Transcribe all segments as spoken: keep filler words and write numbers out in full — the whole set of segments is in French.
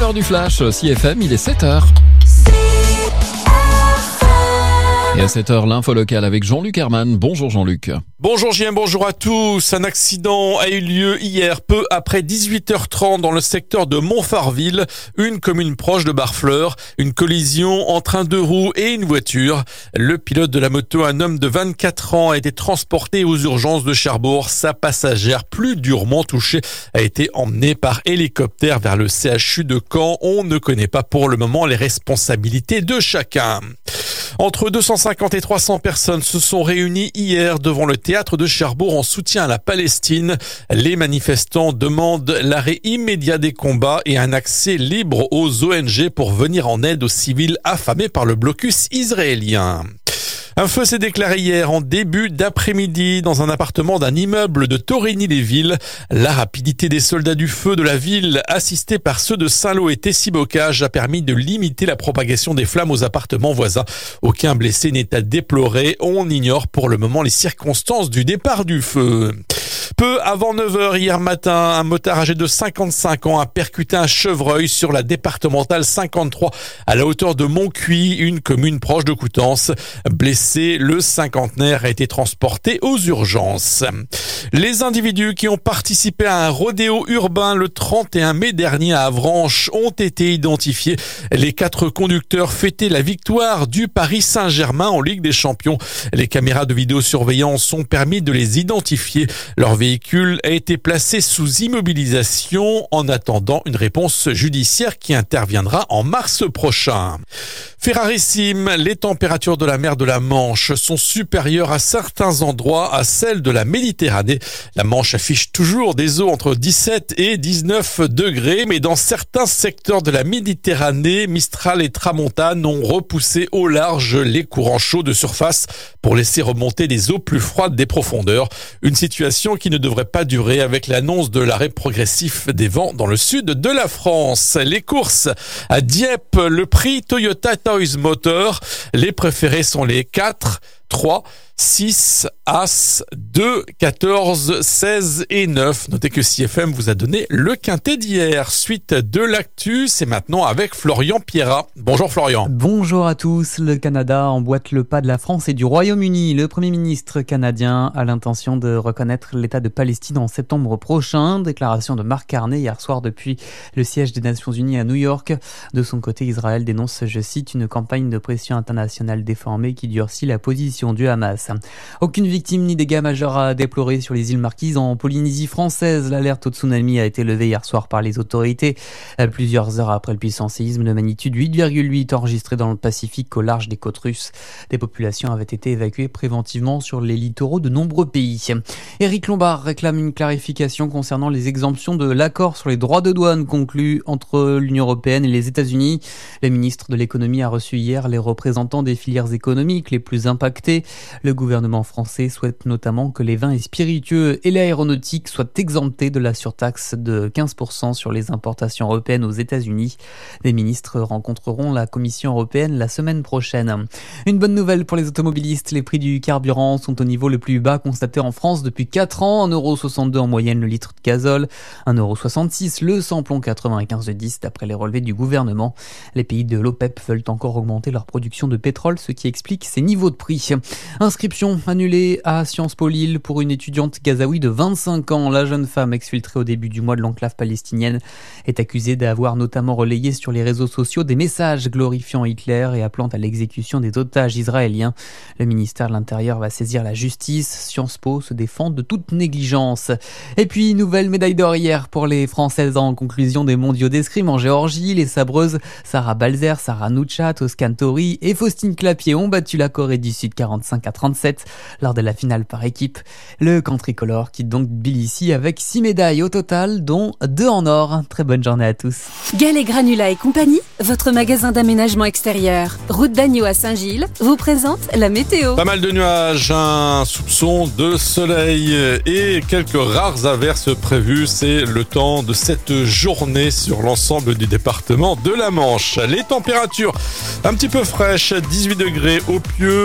l'heure du flash, C F M, il est sept heures. Et à cette heure, l'info locale avec Jean-Luc Herman. Bonjour Jean-Luc. Bonjour J M, bonjour à tous. Un accident a eu lieu hier, peu après dix-huit heures trente dans le secteur de Montfarville, une commune proche de Barfleur. Une collision entre un deux roues et une voiture. Le pilote de la moto, un homme de vingt-quatre ans, a été transporté aux urgences de Cherbourg. Sa passagère, plus durement touchée, a été emmenée par hélicoptère vers le C H U de Caen. On ne connaît pas pour le moment les responsabilités de chacun. Entre deux cent cinquante et trois cents personnes se sont réunies hier devant le théâtre de Cherbourg en soutien à la Palestine. Les manifestants demandent l'arrêt immédiat des combats et un accès libre aux O N G pour venir en aide aux civils affamés par le blocus israélien. Un feu s'est déclaré hier en début d'après-midi dans un appartement d'un immeuble de Torigny-les-Villes. La rapidité des soldats du feu de la ville, assistés par ceux de Saint-Lô et Tessy-Bocage, a permis de limiter la propagation des flammes aux appartements voisins. Aucun blessé n'est à déplorer. On ignore pour le moment les circonstances du départ du feu. Peu avant neuf heures hier matin, un motard âgé de cinquante-cinq ans a percuté un chevreuil sur la départementale cinquante-trois à la hauteur de Montcuis, une commune proche de Coutances. Blessé, le cinquantenaire a été transporté aux urgences. Les individus qui ont participé à un rodéo urbain le trente et un mai dernier à Avranches ont été identifiés. Les quatre conducteurs fêtaient la victoire du Paris Saint-Germain en Ligue des Champions. Les caméras de vidéosurveillance ont permis de les identifier. Leur véhicule a été placé sous immobilisation en attendant une réponse judiciaire qui interviendra en mars prochain. Fait rarissime, les températures de la mer de la Manche sont supérieures à certains endroits à celles de la Méditerranée. La Manche affiche toujours des eaux entre dix-sept et dix-neuf degrés, mais dans certains secteurs de la Méditerranée, Mistral et Tramontane ont repoussé au large les courants chauds de surface pour laisser remonter des eaux plus froides des profondeurs. Une situation qui ne devrait pas durer avec l'annonce de l'arrêt progressif des vents dans le sud de la France. Les courses à Dieppe, le prix Toyota Toys Motor. Les préférés sont les quatre, trois, six, As, deux, quatorze, seize et neuf. Notez que C F M vous a donné le quintet d'hier. Suite de l'actu, c'est maintenant avec Florian Pierrat. Bonjour Florian. Bonjour à tous. Le Canada emboîte le pas de la France et du Royaume-Uni. Le Premier ministre canadien a l'intention de reconnaître l'État de Palestine en septembre prochain. Déclaration de Mark Carney hier soir depuis le siège des Nations Unies à New York. De son côté, Israël dénonce, je cite, une campagne de pression internationale déformée qui durcit la position du Hamas. Aucune victime ni dégâts majeurs à déplorer sur les îles Marquises en Polynésie française. L'alerte au tsunami a été levée hier soir par les autorités. Plusieurs heures après le puissant séisme de magnitude huit virgule huit enregistré dans le Pacifique au large des côtes russes. Des populations avaient été évacuées préventivement sur les littoraux de nombreux pays. Éric Lombard réclame une clarification concernant les exemptions de l'accord sur les droits de douane conclu entre l'Union européenne et les États-Unis. Le ministre de l'économie a reçu hier les représentants des filières économiques les plus impactées. Le gouvernement français souhaite notamment que les vins et spiritueux et l'aéronautique soient exemptés de la surtaxe de quinze pour cent sur les importations européennes aux États-Unis. Les ministres rencontreront la Commission européenne la semaine prochaine. Une bonne nouvelle pour les automobilistes, les prix du carburant sont au niveau le plus bas constaté en France depuis quatre ans. un euro soixante-deux en moyenne le litre de gazole, un euro soixante-six le samplon quatre-vingt-quinze de dix d'après les relevés du gouvernement. Les pays de l'OPEP veulent encore augmenter leur production de pétrole, ce qui explique ces niveaux de prix. Inscription annulée à Sciences Po Lille pour une étudiante gazaoui de vingt-cinq ans. La jeune femme exfiltrée au début du mois de l'enclave palestinienne est accusée d'avoir notamment relayé sur les réseaux sociaux des messages glorifiant Hitler et appelant à l'exécution des otages israéliens. Le ministère de l'Intérieur va saisir la justice. Sciences Po se défend de toute négligence. Et puis, nouvelle médaille d'or hier pour les Françaises en conclusion des mondiaux d'escrime en Géorgie. Les sabreuses Sarah Balzer, Sarah Noucha, Toscan Tori et Faustine Clapier ont battu la Corée du Sud quarante-cinq à trente-sept lors de la finale par équipe. Le camp tricolore quitte donc Tbilissi avec six médailles au total, dont deux en or. Très bonne journée à tous. Gallet Granula et compagnie, votre magasin d'aménagement extérieur, route d'Agneau à Saint-Gilles, vous présente la météo. Pas mal de nuages, un soupçon de soleil et quelques rares averses prévues. C'est le temps de cette journée sur l'ensemble du département de la Manche. Les températures un petit peu fraîches, dix-huit degrés au Pieux, à Ville.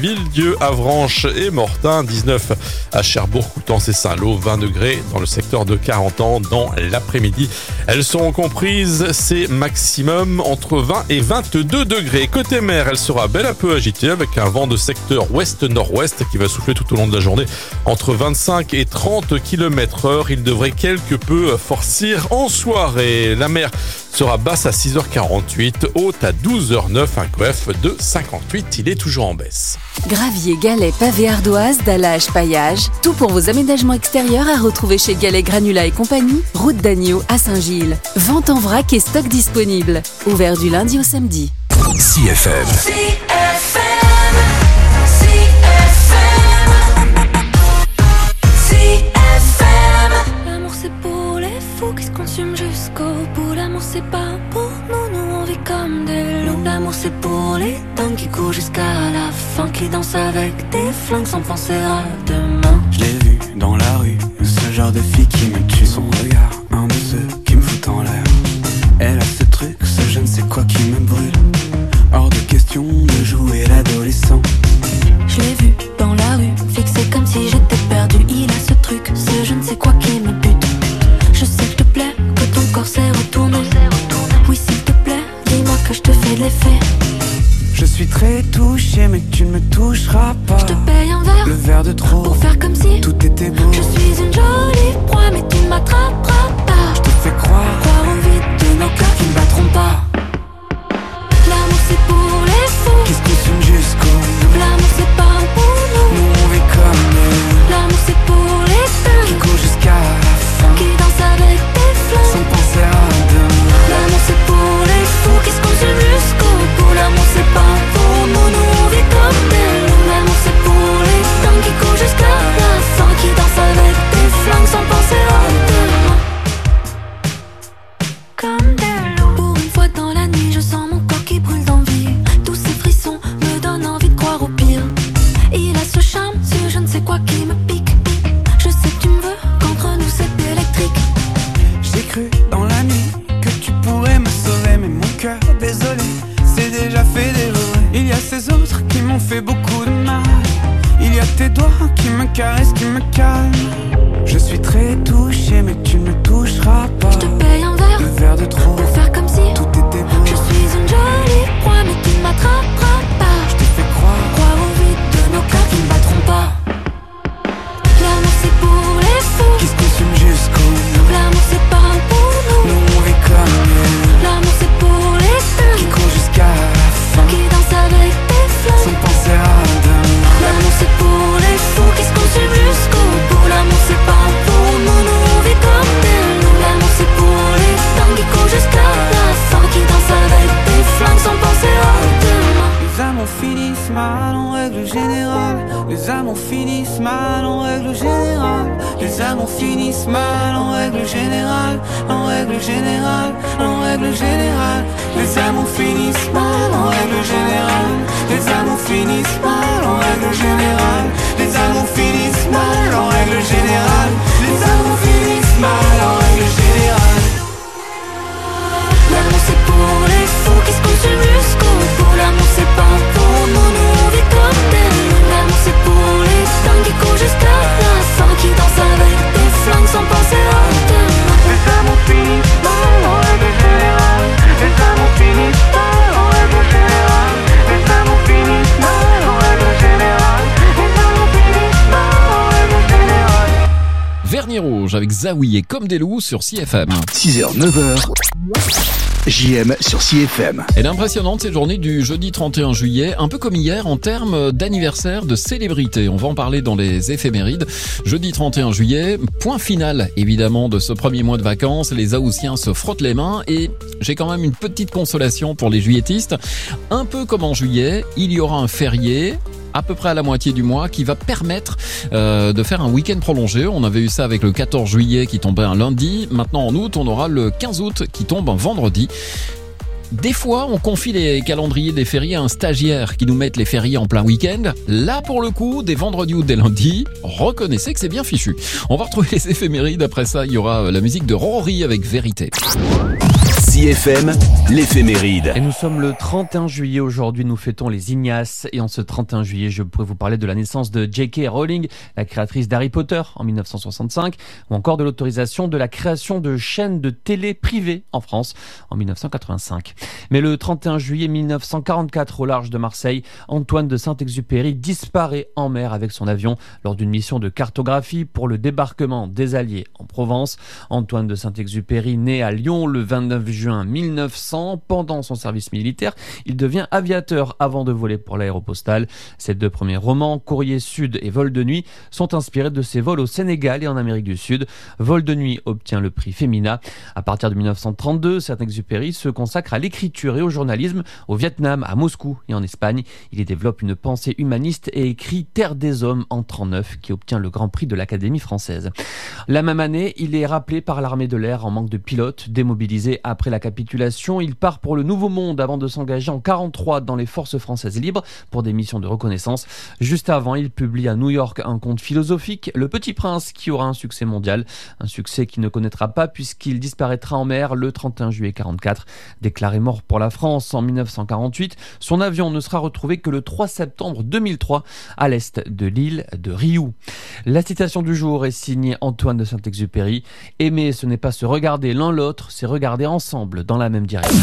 Villedieu, Avranches et Mortain, dix-neuf à Cherbourg, Coutances et Saint-Lô, vingt degrés dans le secteur de Carentan dans l'après-midi. Elles seront comprises, c'est maximum entre vingt et vingt-deux degrés. Côté mer, elle sera belle un peu agitée avec un vent de secteur ouest-nord-ouest qui va souffler tout au long de la journée entre vingt-cinq et trente kilomètres heure. Il devrait quelque peu forcir en soirée. La mer sera basse à six heures quarante-huit, haute à douze heures neuf, un coef de cinquante-huit. Il est toujours en baisse. Gravier, galets, pavés, ardoises, dallage, paillage, tout pour vos aménagements extérieurs à retrouver chez Galets Granula et compagnie, route d'Agneau à Saint-Gilles. Vente en vrac et stock disponible. Ouvert du lundi au samedi. C F M. C F M. C F M. C F M. L'amour c'est pour les fous qui se consument jusqu'au bout. L'amour c'est pas pour nous, nous on vit comme des loups. L'amour c'est pour les dingues qui courent jusqu'à la fin, qui dansent avec des flingues sans penser à demain. Je l'ai vu dans la rue, ce genre de fille qui me tue. Son regard, un de ceux qui me fout en l'air. Elle a ce truc, ce je ne sais quoi qui me brûle. Hors de question de jouer l'adolescent. Je l'ai vu dans la rue, fixé comme si j'étais perdu. Il a ce truc, ce je ne sais quoi qui me bute. Je sais que te plaît, que ton corps s'est retourné. Oui s'il te plaît, dis-moi que je te fais de l'effet. Je suis très touché mais tu ne me toucheras pas. Je te paye un verre, le verre de trop, pour faire comme si tout était beau. Je suis une jolie proie mais tu ne m'attraperas pas. Je te fais croire, croire au vide de nos cœurs qui ne battront pas. L'amour c'est pour les fous qui se consument jusqu'au bout. L'amour c'est pas pour nous, nous on vit comme nous. L'amour c'est pour les dingues qui courent jusqu'à la fin, qui dansent avec des flingues sans penser à demain. L'amour c'est pour les fous qui se consument jusqu'au bout. L'amour c'est pas pour nous, nous on vit comme des loups. L'amour c'est pour les dingues qui courent jusqu'à la fin, qui dansent avec des flingues sans penser à demain. Comme des loups. Pour une fois dans la nuit, je sens mon corps qui brûle d'envie. Tous ces frissons me donnent envie de croire au pire. Il a ce charme, ce je ne sais quoi qui me pique. Je sais que tu me veux, qu'entre nous c'est électrique. J'ai cru dans la nuit que tu pourrais me sauver, mais mon cœur, désolé, c'est déjà fait dévorer. Il y a ces autres qui m'ont fait beaucoup de mal. Il y a tes doigts qui me caressent, qui me calment. Je suis très touché mais tu ne me toucheras pas. Je te paye un verre, le verre de trop, pour faire comme si tout était beau. Je suis une jolie proie mais tu ne m'attraperas pas. Je te fais croire, croire au vide de nos cœurs qui ne battront pas. L'amour c'est pour les fous qui se consument jusqu'au bout. L'amour c'est pas pour nous, nous on vit comme nous. L'amour c'est pour les dingues qui courent jusqu'à la fin, qui dansent avec des flingues sans penser à demain. L'amour c'est pour les fous qui se consument jusqu'au bout. L'amour c'est pas pour nous, nous on vit comme des loups. L'amour c'est pour les dingues qui courent jusqu'à la fin, qui dansent avec des flingues sans penser à demain. Les amours finissent mal en règle générale. Les amours finissent mal en règle générale. Les amours finissent mal en règle générale. En règle générale, en règle générale. Les amours finissent mal en règle générale. Les amours finissent mal en règle générale. Les amours finissent mal en règle générale. Les amours finissent mal en règle générale. L'amour c'est pour les fous qui se consument jusqu'au bout. L'amour c'est pas pour nous, nous on vit comme des loups. L'amour c'est pour les dingues qui courent jusqu'à la fin, qui dansent avec des flingues sans penser à demain. Les amours finissent mal en règle générale. Les amours finissent mal en règle générale. Les amours finissent mal en règle générale. Les amours finissent mal en règle générale. Vernis rouge avec Zawi et Comme des loups sur C F M. six heures neuf heures. J M sur C F M. Elle est impressionnante cette journée du jeudi trente et un juillet, un peu comme hier en termes d'anniversaire de célébrité. On va en parler dans les éphémérides. Jeudi trente et un juillet, point final évidemment de ce premier mois de vacances. Les Haussiens se frottent les mains et j'ai quand même une petite consolation pour les juilletistes. Un peu comme en juillet, il y aura un férié à peu près à la moitié du mois qui va permettre euh, de faire un week-end prolongé. On avait eu ça avec le quatorze juillet qui tombait un lundi. Maintenant en août, on aura le quinze août qui tombe un vendredi. Des fois, on confie les calendriers des fériés à un stagiaire qui nous mette les fériés en plein week-end. Là, pour le coup, des vendredis ou des lundis, reconnaissez que c'est bien fichu. On va retrouver les éphémérides. Après ça, il y aura la musique de Rory avec Vérité. C six F M, l'éphéméride. Et nous sommes le trente et un juillet aujourd'hui, nous fêtons les Ignaces. Et en ce trente et un juillet, je pourrais vous parler de la naissance de J K Rowling, la créatrice d'Harry Potter en mille neuf cent soixante-cinq, ou encore de l'autorisation de la création de chaînes de télé privées en France en mille neuf cent quatre-vingt-cinq. Mais le trente et un juillet mille neuf cent quarante-quatre, au large de Marseille, Antoine de Saint-Exupéry disparaît en mer avec son avion lors d'une mission de cartographie pour le débarquement des Alliés en Provence. Antoine de Saint-Exupéry naît à Lyon le vingt-neuf juin mille neuf cents. Pendant son service militaire, il devient aviateur avant de voler pour l'Aéropostale. Ses deux premiers romans, Courrier Sud et Vol de nuit, sont inspirés de ses vols au Sénégal et en Amérique du Sud. Vol de nuit obtient le prix Femina. À partir de mille neuf cent trente-deux, Saint-Exupéry se consacre à l'écriture et au journalisme au Vietnam, à Moscou et en Espagne. Il y développe une pensée humaniste et écrit Terre des hommes en trente-neuf, qui obtient le Grand Prix de l'Académie française. La même année, il est rappelé par l'armée de l'air en manque de pilotes. Démobilisé après la capitulation, il part pour le Nouveau Monde avant de s'engager en quarante-trois dans les forces françaises libres pour des missions de reconnaissance. Juste avant, il publie à New York un conte philosophique, Le Petit Prince, qui aura un succès mondial. Un succès qu'il ne connaîtra pas puisqu'il disparaîtra en mer le trente et un juillet quarante-quatre. Déclaré mort pour la France en mille neuf cent quarante-huit, son avion ne sera retrouvé que le trois septembre deux mille trois à l'est de l'île de Riou. La citation du jour est signée Antoine de Saint-Exupéry. Aimer, ce n'est pas se regarder l'un l'autre, c'est regarder ensemble dans la même direction.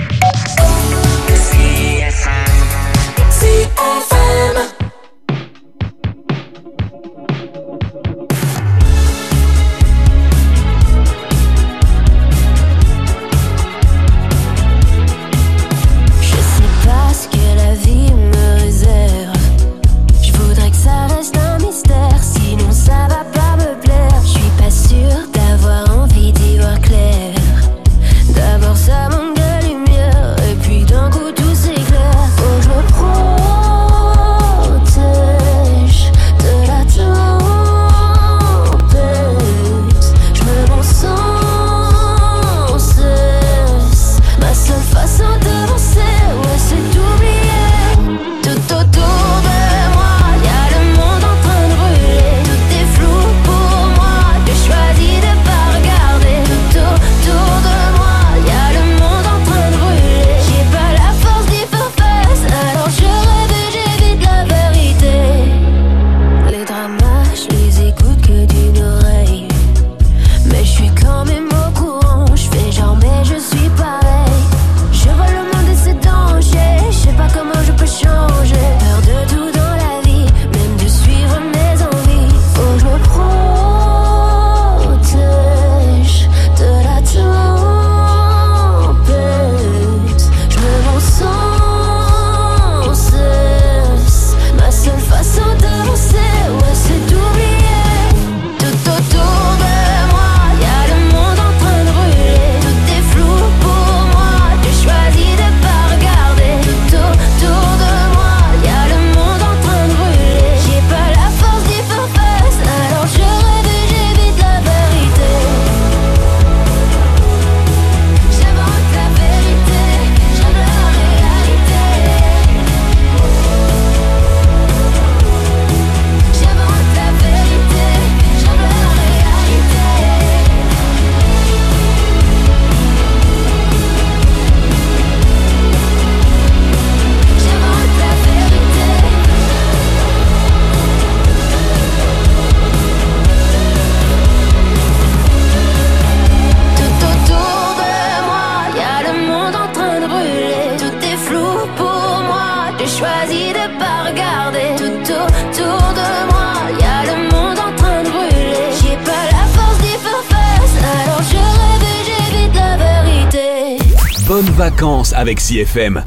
Bonnes vacances avec six F M.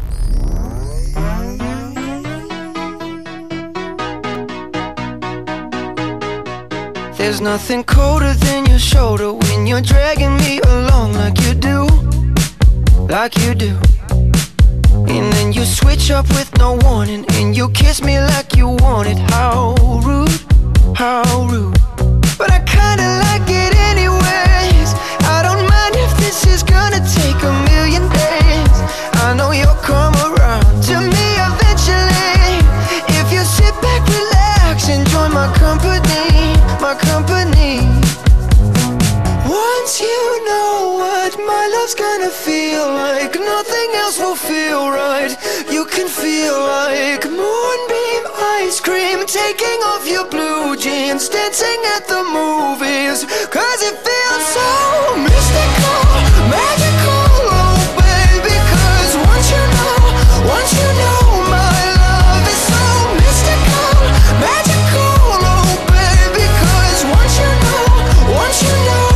There's nothing colder than your shoulder when you're dragging me along like you do, like you do. And then you switch up with no warning and you kiss me like you want it. How rude, how rude. But I kinda like it anyways. I don't mind if this is gonna take a million days. I know you'll come around to me eventually. If you sit back, relax, enjoy my company, my company. One once you know what my love's gonna feel like, nothing else will feel right. You can feel like moonbeam ice cream, taking off your blue jeans, dancing at the movies, cause it feels so mystical, magical, oh baby, cause once you know, once you know my love is so mystical, magical, oh baby, cause once you know, once you know,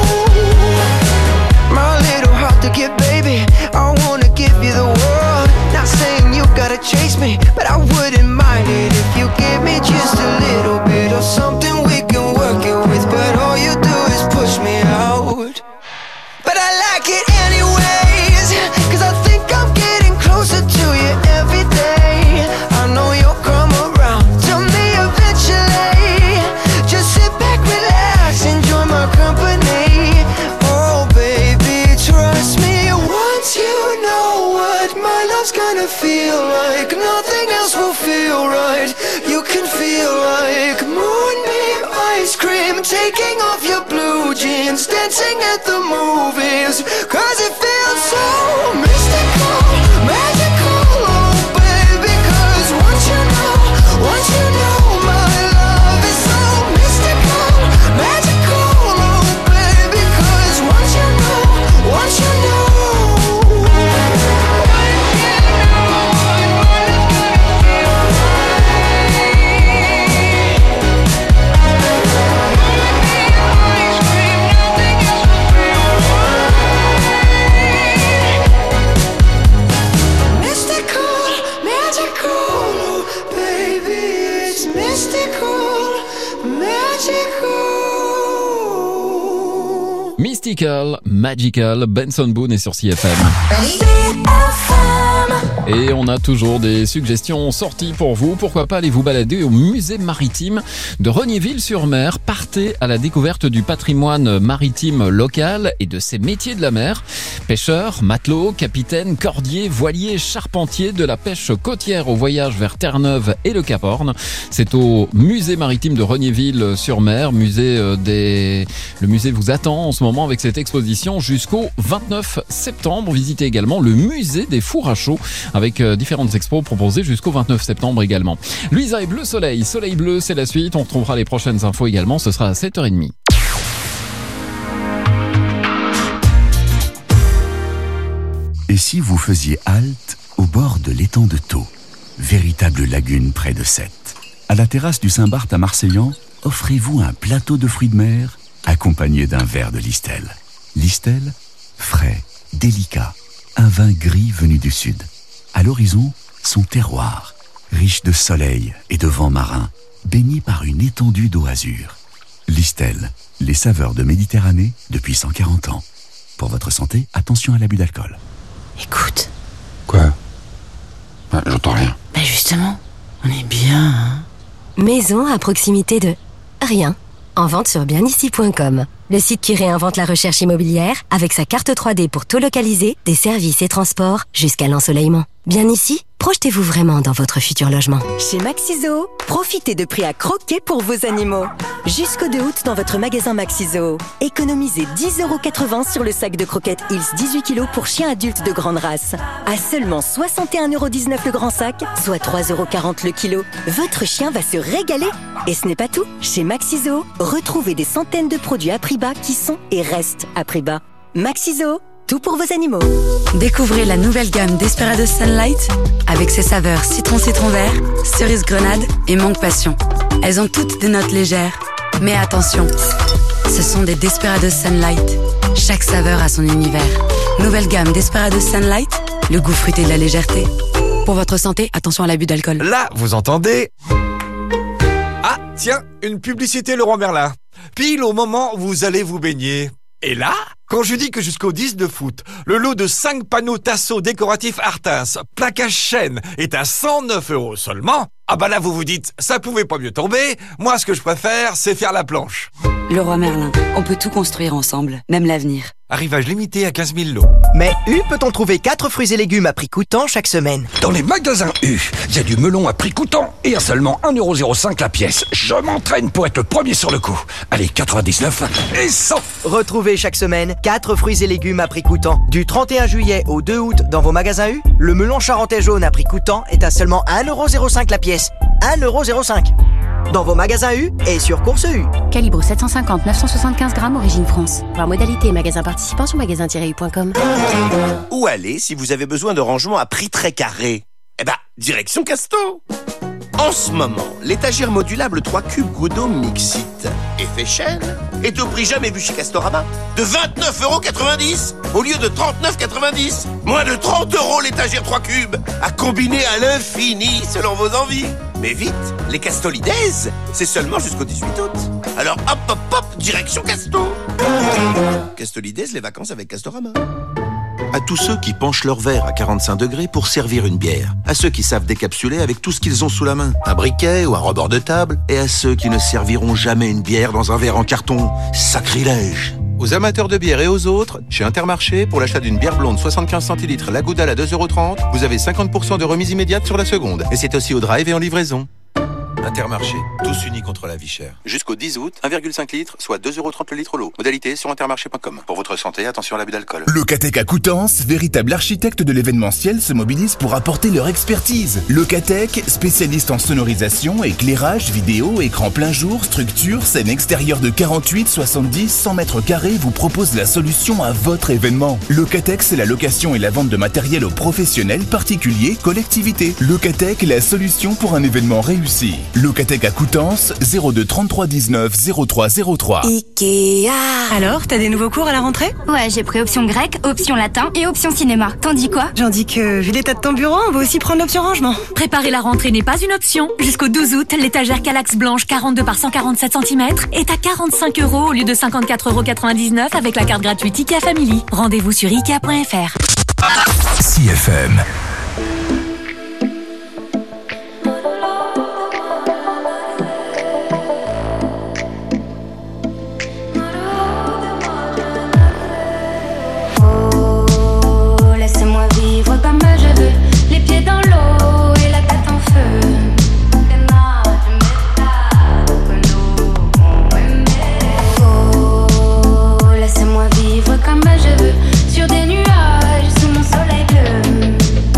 my little heart to get, baby, I wanna give you the world, not saying you gotta chase me, but I wouldn't mind it if you give me just a little bit of something we can work it with, but all you do is push me out. But I like it anyways, cause I think I'm getting closer to you every day. I know you'll come around to me eventually. Just sit back, relax, enjoy my company. Oh baby, trust me, once you know what my love's gonna feel like, nothing else will feel right. You can feel like moonbeam ice cream, taking off your blue jeans, dancing at the movies, cause it feels so mystical, magical, oh baby, cause once you know, once you know my love is so mystical, magical, oh baby, cause once you know, once you know, Mystical, Magical, Benson Boone est sur C F M. Et on a toujours des suggestions sorties pour vous. Pourquoi pas aller vous balader au musée maritime de Regnéville-sur-Mer. Partez à la découverte du patrimoine maritime local et de ses métiers de la mer. Pêcheurs, matelots, capitaines, cordiers, voiliers, charpentiers, de la pêche côtière au voyage vers Terre-Neuve et le Cap Horn. C'est au musée maritime de Regnéville-sur-Mer. Musée des... Le musée vous attend en ce moment avec cette exposition jusqu'au vingt-neuf septembre. Visitez également le musée des fours à chaud avec différentes expos proposées jusqu'au vingt-neuf septembre également. Louisa et Bleu Soleil. Soleil Bleu, c'est la suite. On retrouvera les prochaines infos également. Ce sera à sept heures trente. Et si vous faisiez halte au bord de l'étang de Thau, véritable lagune près de Sète. À la terrasse du Saint-Barth à Marseillan, offrez-vous un plateau de fruits de mer accompagné d'un verre de Listel. Listel, frais, délicat, un vin gris venu du sud. À l'horizon, son terroir, riche de soleil et de vent marin, baigné par une étendue d'eau azur. Listel, les saveurs de Méditerranée depuis cent quarante ans. Pour votre santé, attention à l'abus d'alcool. Écoute. Quoi? Bah, j'entends rien. Bah justement, on est bien, hein. Maison à proximité de rien. En vente sur bien ici point com. Le site qui réinvente la recherche immobilière avec sa carte trois D pour tout localiser, des services et transports jusqu'à l'ensoleillement. Bien ici, projetez-vous vraiment dans votre futur logement. Chez Maxiso, profitez de prix à croquer pour vos animaux. Jusqu'au deux août dans votre magasin Maxiso. Économisez dix euros quatre-vingts sur le sac de croquettes Hills dix-huit kilos pour chiens adultes de grande race. À seulement soixante et un euros dix-neuf le grand sac, soit trois euros quarante le kilo. Votre chien va se régaler. Et ce n'est pas tout. Chez Maxiso, retrouvez des centaines de produits à prix bas qui sont et restent à prix bas. Maxiso, tout pour vos animaux. Découvrez la nouvelle gamme Desperados Sunlight avec ses saveurs citron-citron vert, cerise grenade et mangue passion. Elles ont toutes des notes légères. Mais attention, ce sont des Desperados Sunlight. Chaque saveur a son univers. Nouvelle gamme Desperados Sunlight, le goût fruité de la légèreté. Pour votre santé, attention à l'abus d'alcool. Là, vous entendez? Ah, tiens, une publicité Leroy Merlin. Pile au moment où vous allez vous baigner. Et là, quand je dis que jusqu'au dix de foot, le lot de cinq panneaux Tasso décoratifs Artins, plaquage chêne, est à cent neuf euros seulement, ah bah là vous vous dites, ça pouvait pas mieux tomber, moi ce que je préfère, c'est faire la planche. Leroy Merlin, on peut tout construire ensemble, même l'avenir. Arrivage limité à quinze mille lots. Mais U peut-on trouver quatre fruits et légumes à prix coûtant chaque semaine? Dans les magasins U, il y a du melon à prix coûtant et à seulement un euro zéro cinq la pièce. Je m'entraîne pour être le premier sur le coup. Allez, quatre-vingt-dix-neuf et cent. Retrouvez chaque semaine quatre fruits et légumes à prix coûtant. Du trente et un juillet au deux août dans vos magasins U, le melon charentais jaune à prix coûtant est à seulement un euro zéro cinq la pièce. un euro zéro cinq. Dans vos magasins U et sur Course U. Calibre sept cent cinquante neuf cent soixante-quinze grammes, origine France. Voir modalité et magasin participant sur magasin tiret u point com. Où aller si vous avez besoin de rangement à prix très carré? Eh ben, direction Casto. En ce moment, l'étagère modulable trois cubes Godot Mixit effet chaîne est au prix jamais vu chez Castorama de vingt-neuf euros quatre-vingt-dix au lieu de trente-neuf euros quatre-vingt-dix. Moins de trente euros l'étagère trois cubes à combiner à l'infini selon vos envies. Mais vite, les Castolidays, c'est seulement jusqu'au dix-huit août. Alors hop hop hop, direction Casto. Castolidays, les vacances avec Castorama. À tous ceux qui penchent leur verre à quarante-cinq degrés pour servir une bière. À ceux qui savent décapsuler avec tout ce qu'ils ont sous la main. Un briquet ou un rebord de table. Et à ceux qui ne serviront jamais une bière dans un verre en carton. Sacrilège! Aux amateurs de bière et aux autres, chez Intermarché, pour l'achat d'une bière blonde soixante-quinze centilitres La Goudale à deux euros trente, vous avez cinquante pour cent de remise immédiate sur la seconde. Et c'est aussi au drive et en livraison. Intermarché, tous unis contre la vie chère. Jusqu'au dix août, un virgule cinq litres, soit deux euros trente le litre l'eau. Modalité sur intermarché point com. Pour votre santé, attention à l'abus d'alcool. Locatec à Coutances, véritable architecte de l'événementiel, se mobilise pour apporter leur expertise. Locatec, spécialiste en sonorisation, éclairage, vidéo, écran plein jour, structure, scène extérieure de quarante-huit, soixante-dix, cent mètres carrés, vous propose la solution à votre événement. Locatec, c'est la location et la vente de matériel aux professionnels, particuliers, collectivités. Locatec, la solution pour un événement réussi. Locatec à Coutances, zéro deux trente-trois dix-neuf zéro trois zéro trois. Ikea. Alors, t'as des nouveaux cours à la rentrée? Ouais, j'ai pris option grec, option latin et option cinéma. T'en dis quoi? J'en dis que, vu l'état de ton bureau, on va aussi prendre l'option rangement. Préparer la rentrée n'est pas une option. Jusqu'au douze août, l'étagère Calax blanche quarante-deux par cent quarante-sept centimètres est à quarante-cinq euros au lieu de cinquante-quatre euros quatre-vingt-dix-neuf avec la carte gratuite Ikea Family. Rendez-vous sur ikea point f r. C F M. Comme je veux, les pieds dans l'eau et la tête en feu. Oh, laissez-moi vivre comme je veux, sur des nuages, sous mon soleil bleu.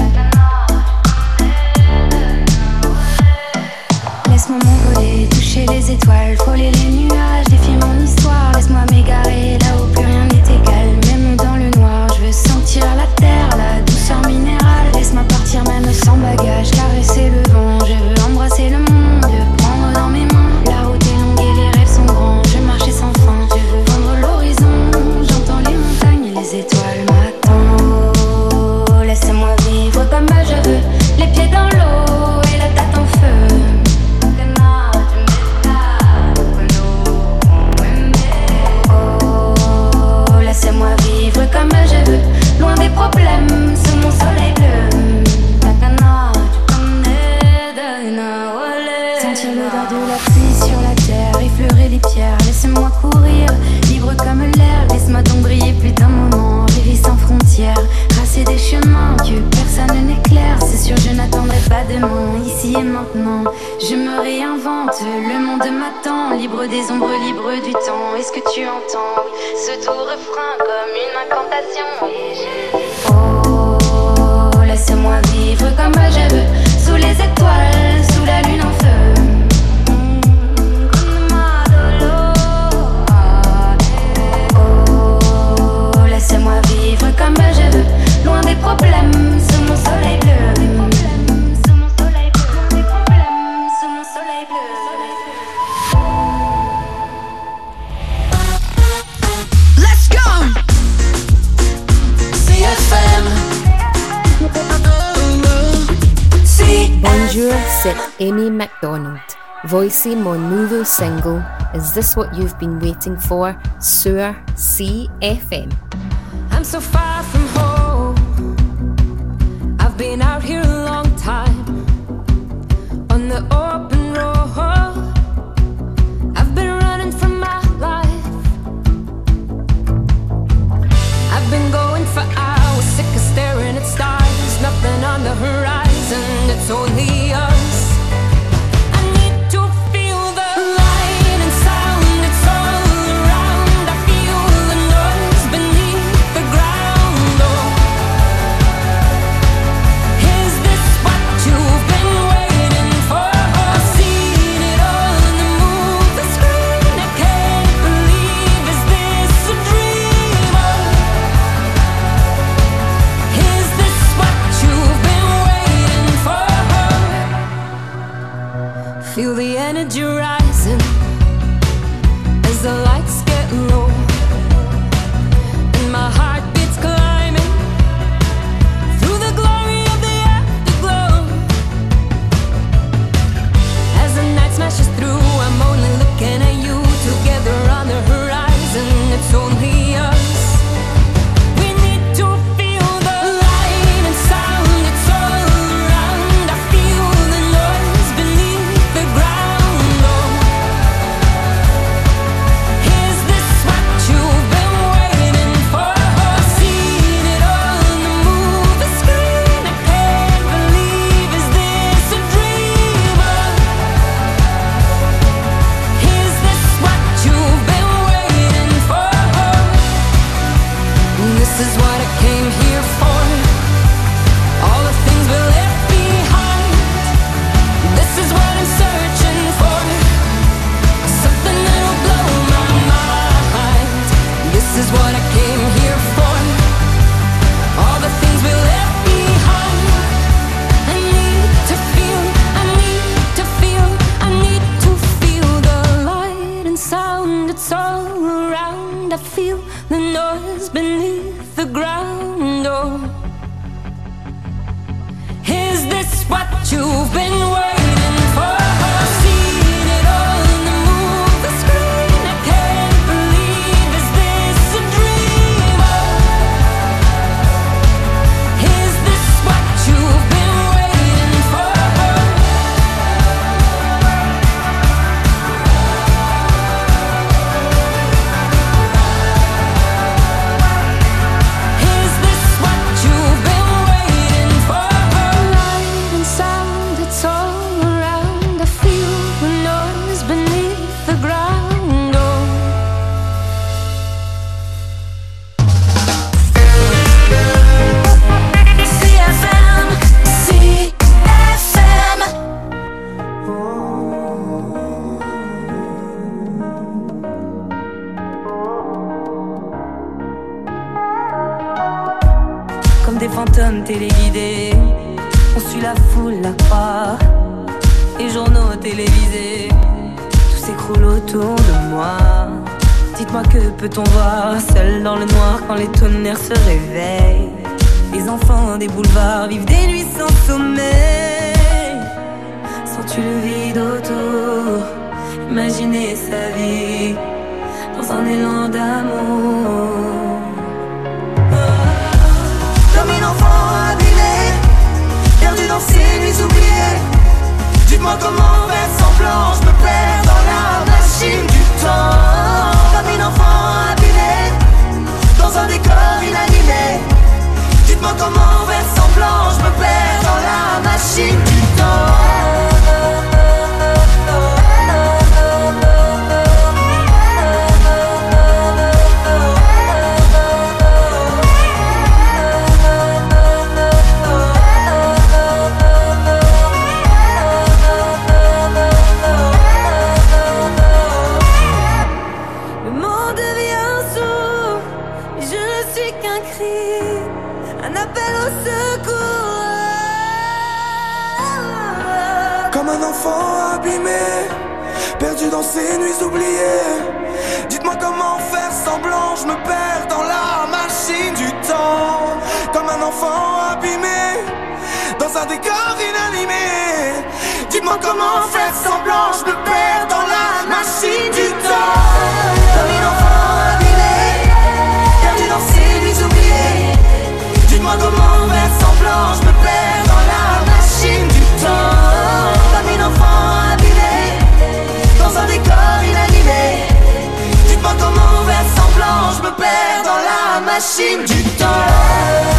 Laisse-moi m'envoler, toucher les étoiles, frôler les nuages, défier mon histoire. Laisse-moi m'égarer là où plus rien n'est égal, même dans le noir. Je veux sentir la terre, la douceur minérale. Laisse-moi partir même sans bagage, caresser le vent. Je veux embrasser le monde, prendre dans mes mains. La route est longue et les rêves sont grands. Je veux marcher sans fin, je veux vendre l'horizon. J'entends les montagnes et les étoiles m'attendent. Oh, laissez-moi vivre comme je veux, les pieds dans l'eau et la tête en feu. Oh, laissez-moi vivre comme je veux, loin des problèmes, sous mon soleil bleu. Sentir l'odeur de la pluie sur la terre, effleurer les pierres, laissez-moi courir, libre comme l'air. Laisse-moi donc briller plus d'un moment, rêver sans frontières, tracer des chemins que personne n'éclaire. C'est sûr je n'attendrai pas demain, ici et maintenant. Je me réinvente, le monde m'attend, libre des ombres, libre du temps. Est-ce que tu entends, oui, ce doux refrain comme une incantation? Et je dis, oh, laissez-moi vivre comme je veux, sous les étoiles, sous la lune en feu. Oh, laissez-moi vivre comme je veux, loin des problèmes, sous mon soleil bleu. Sous mon soleil bleu, loin des problèmes, sous mon soleil bleu. Let's go! C F M. Bonjour, c'est Amy MacDonald. Voici mon nouveau single, Is This What You've Been Waiting For, sur C F M. I'm so far from home. I've been out here a long time on the open road. I've been running from my life. around, I feel the noise beneath the ground. Oh, is this what you've been waiting for? Seen it all in the movie screen. I can't believe, is this a dream? Oh, is this what you've been waiting for? Is this what you've been waiting for? Light and sound, it's all around. I feel the noise beneath the ground. Oh, C F M, C F M. Comme des fantômes téléguidés, on suit la foule, la croix. Les journaux télévisés, tout s'écroule autour de moi. Dites-moi que peut-on voir, seul dans le noir quand les tonnerres se réveillent. Les enfants des boulevards vivent des nuits sans sommeil. Sens-tu le vide autour? Imaginez sa vie dans un élan d'amour. Comme un enfant abîmé, perdu dans ces nuits oubliées. Dites-moi comment faire semblant, je me perds dans la machine du temps. Comme un enfant abîmé, dans un décor inanimé. Dites-moi comment faire semblant, je me perds dans la machine du temps. Le monde devient sourd, mais je ne suis qu'un cri, un appel au secours. Comme un enfant abîmé, perdu dans ces nuits oubliées. Dites-moi comment faire semblant, je me perds dans la machine du temps. Comme un enfant abîmé, dans un décor inanimé. Dites-moi comment faire semblant, je me perds dans la machine du temps. Comme un enfant abîmé, perdu dans ces nuits oubliées. Dites-moi comment faire semblant, je me perds dans la machine du temps. Comme un enfant abîmé, dans un décor inanimé. Dites-moi comment faire semblant, je me perds dans la machine du temps.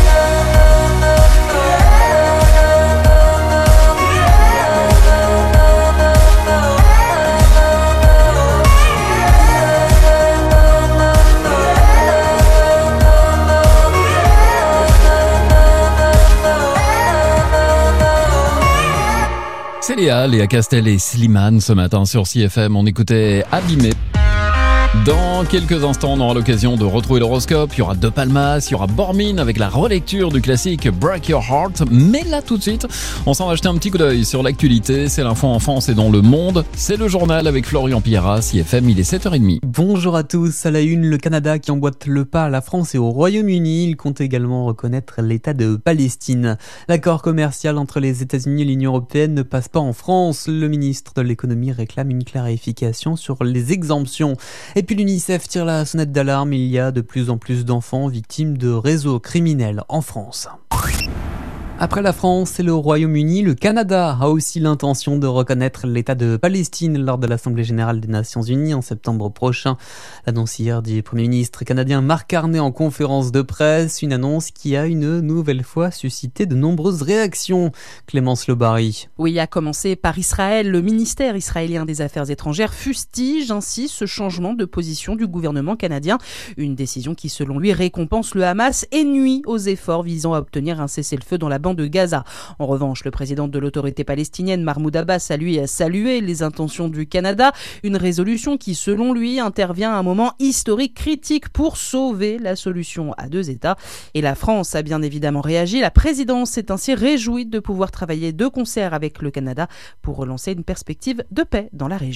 C'est Léa, Léa Castel et Slimane ce matin sur C F M. On écoutait Abîmé. Dans quelques instants, on aura l'occasion de retrouver l'horoscope. Il y aura De Palmas, il y aura Bormin avec la relecture du classique Break Your Heart. Mais là, tout de suite, on s'en va jeter un petit coup d'œil sur l'actualité. C'est l'info en France et dans le monde. C'est le journal avec Florian Pierrat, C F M, il est sept heures trente. Bonjour à tous. À la une, le Canada qui emboîte le pas à la France et au Royaume-Uni. Il compte également reconnaître l'État de Palestine. L'accord commercial entre les États-Unis et l'Union européenne ne passe pas en France. Le ministre de l'économie réclame une clarification sur les exemptions. Et puis l'UNICEF tire la sonnette d'alarme, il y a de plus en plus d'enfants victimes de réseaux criminels en France. Après la France et le Royaume-Uni, le Canada a aussi l'intention de reconnaître l'État de Palestine lors de l'Assemblée générale des Nations unies en septembre prochain. L'annonce hier du Premier ministre canadien Mark Carney en conférence de presse, une annonce qui a une nouvelle fois suscité de nombreuses réactions. Clémence Lobary. Oui, à commencer par Israël, le ministère israélien des Affaires étrangères fustige ainsi ce changement de position du gouvernement canadien. Une décision qui, selon lui, récompense le Hamas et nuit aux efforts visant à obtenir un cessez-le-feu dans la bande de Gaza. En revanche, le président de l'autorité palestinienne, Mahmoud Abbas, a lui salué les intentions du Canada. Une résolution qui, selon lui, intervient à un moment historique critique pour sauver la solution à deux États. Et la France a bien évidemment réagi. La présidence s'est ainsi réjouie de pouvoir travailler de concert avec le Canada pour relancer une perspective de paix dans la région.